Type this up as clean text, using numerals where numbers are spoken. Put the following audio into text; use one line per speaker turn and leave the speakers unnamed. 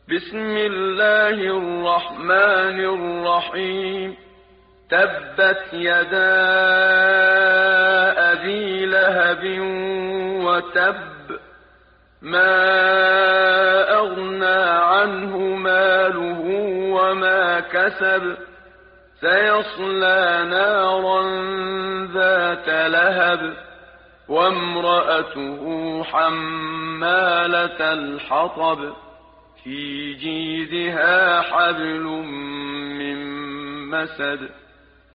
بسم الله الرحمن الرحيم. تبت يدا أبي لهب وتب، ما أغنى عنه ماله وما كسب، سيصلى نارا ذات لهب، وامرأته حمالة الحطب، في جيدها حبل من مسد.